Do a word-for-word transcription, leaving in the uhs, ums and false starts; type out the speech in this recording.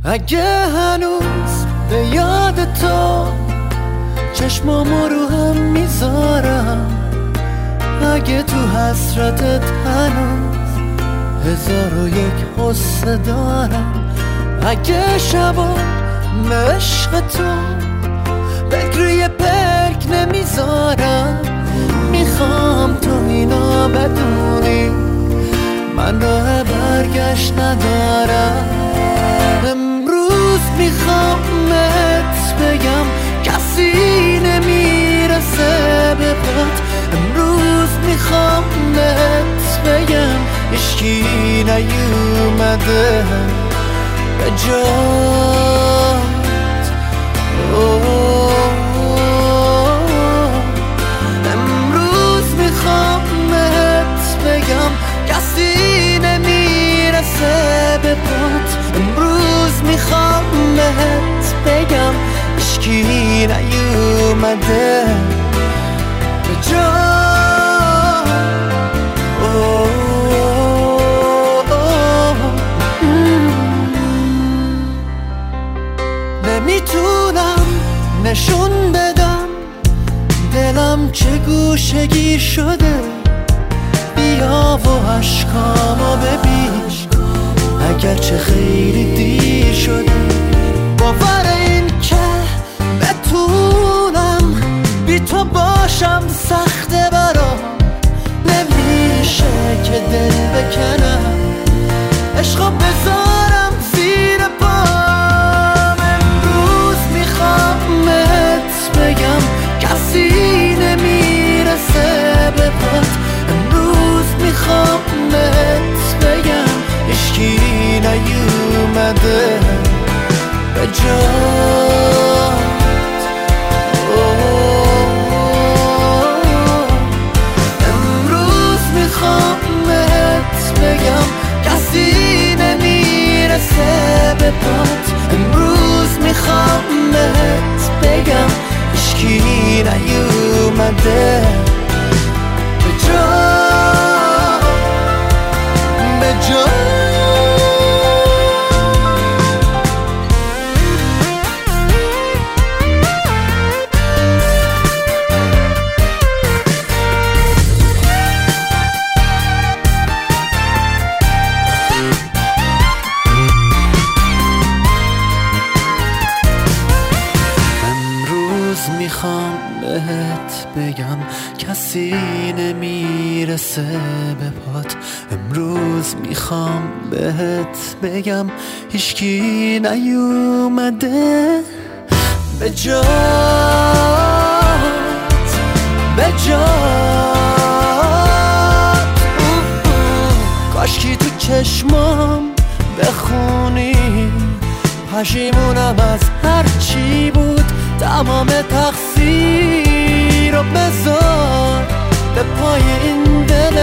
اگه هنوز به یاد تو چشمامو رو هم میذارم، اگه تو حسرتت هنوز هزار و یک حسه دارم، اگه شبا عشق تو بگروی پرک نمیذارم، میخوام تو اینا بدونی من راه برگشت ندارم. امروز میخوام ات بگم کسی نمیرسه به پات، امروز میخوام ات بگم هیچکی نیومده به جات. امروز میخوام ات بگم کسی نمیرسه به پات، امروز میخوام ات بگم هیچکی نیومده به جات. نمیتونم نشون بدم دلم چه گوشگیر شده، بیا و عشقامو ببین اگرچه خیلی دیر شده. باور این که بتونم بی تو باشم سخته برام، نمیشه که دل بکنم عشقا بذارم زیر پام. امروز میخوام ات بگم کسی نمیرسه به پات، امروز میخوام ات بگم هیچکی نیومده به جات. امروز میخوام ات بگم کسی نمیرسه به پات، امروز میخوام ات بگم هیچکی نیومده به جات به جات. میخوام بهت بگم کسی نمیرسه به پات، امروز میخوام بهت بگم هیچکی نیومده به جات به جات. کاشکی تو چشمام بخونی پشیمونم از هر چی بود، تمام تقصیر رو بذار به پای این دل